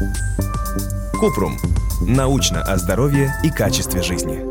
Купрум. Научно о здоровье и качестве жизни.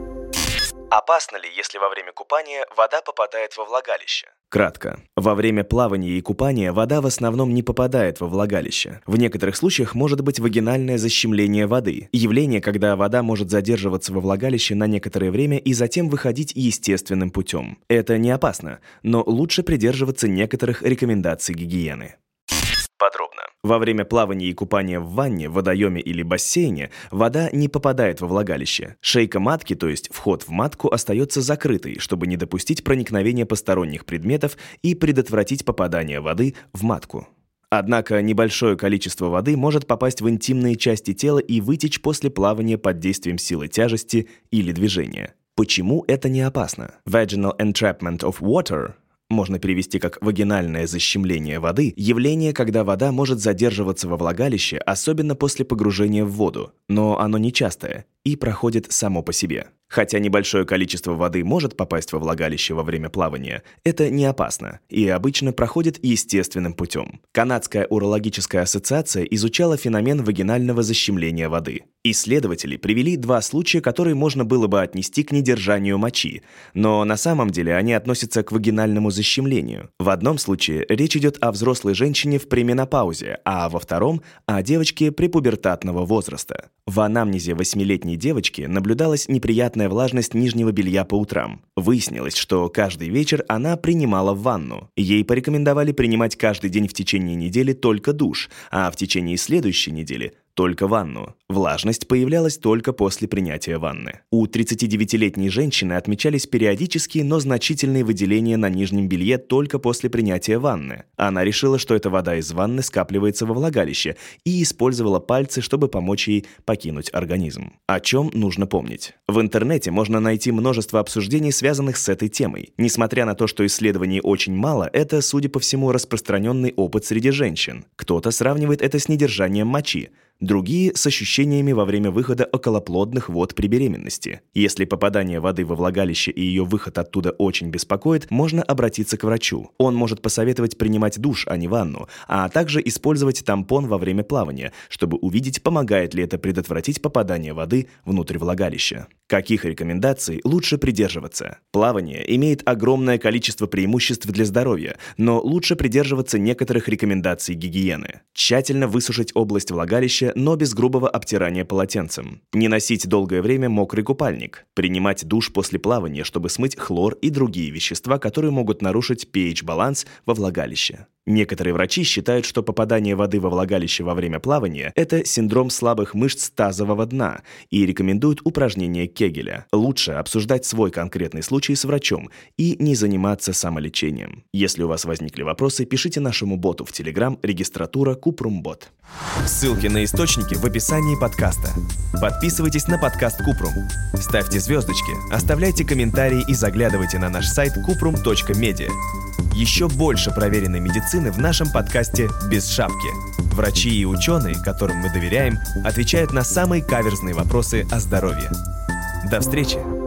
Опасно ли, если во время купания вода попадает во влагалище? Кратко. Во время плавания и купания вода в основном не попадает во влагалище. В некоторых случаях может быть вагинальное защемление воды. Явление, когда вода может задерживаться во влагалище на некоторое время и затем выходить естественным путем. Это не опасно, но лучше придерживаться некоторых рекомендаций гигиены. Подробно. Во время плавания и купания в ванне, водоеме или бассейне вода не попадает во влагалище. Шейка матки, то есть вход в матку, остается закрытой, чтобы не допустить проникновения посторонних предметов и предотвратить попадание воды в матку. Однако небольшое количество воды может попасть в интимные части тела и вытечь после плавания под действием силы тяжести или движения. Почему это не опасно? Vaginal entrapment of water можно перевести как «вагинальное защемление воды», явление, когда вода может задерживаться во влагалище, особенно после погружения в воду, но оно нечастое и проходит само по себе. Хотя небольшое количество воды может попасть во влагалище во время плавания, это не опасно и обычно проходит естественным путем. Канадская урологическая ассоциация изучала феномен вагинального защемления воды. Исследователи привели 2 случая, которые можно было бы отнести к недержанию мочи, но на самом деле они относятся к вагинальному защемлению. В одном случае речь идет о взрослой женщине в пременопаузе, а во втором – о девочке препубертатного возраста. В анамнезе 8-летней девочки наблюдалась неприятная влажность нижнего белья по утрам. Выяснилось, что каждый вечер она принимала ванну. Ей порекомендовали принимать каждый день в течение недели только душ, а в течение следующей недели – только ванну. Влажность появлялась только после принятия ванны. У 39-летней женщины отмечались периодические, но значительные выделения на нижнем белье только после принятия ванны. Она решила, что эта вода из ванны скапливается во влагалище и использовала пальцы, чтобы помочь ей покинуть организм. О чем нужно помнить? В интернете можно найти множество обсуждений, связанных с этой темой. Несмотря на то, что исследований очень мало, это, судя по всему, распространенный опыт среди женщин. Кто-то сравнивает это с недержанием мочи, другие с ощущениями во время выхода околоплодных вод при беременности. Если попадание воды во влагалище и ее выход оттуда очень беспокоит, можно обратиться к врачу. Он может посоветовать принимать душ, а не ванну, а также использовать тампон во время плавания, чтобы увидеть, помогает ли это предотвратить попадание воды внутрь влагалища. Каких рекомендаций лучше придерживаться? Плавание имеет огромное количество преимуществ для здоровья, но лучше придерживаться некоторых рекомендаций гигиены. Тщательно высушить область влагалища, но без грубого обтирания полотенцем. Не носить долгое время мокрый купальник. Принимать душ после плавания, чтобы смыть хлор и другие вещества, которые могут нарушить pH-баланс во влагалище. Некоторые врачи считают, что попадание воды во влагалище во время плавания – это синдром слабых мышц тазового дна и рекомендуют упражнения Кегеля. Лучше обсуждать свой конкретный случай с врачом и не заниматься самолечением. Если у вас возникли вопросы, пишите нашему боту в Telegram регистратура Купрумбот. Ссылки на источники в описании подкаста. Подписывайтесь на подкаст Купрум. Ставьте звездочки, оставляйте комментарии и заглядывайте на наш сайт kuprum.media. Еще больше проверенной медицины в нашем подкасте «Без шапки». Врачи и ученые, которым мы доверяем, отвечают на самые каверзные вопросы о здоровье. До встречи!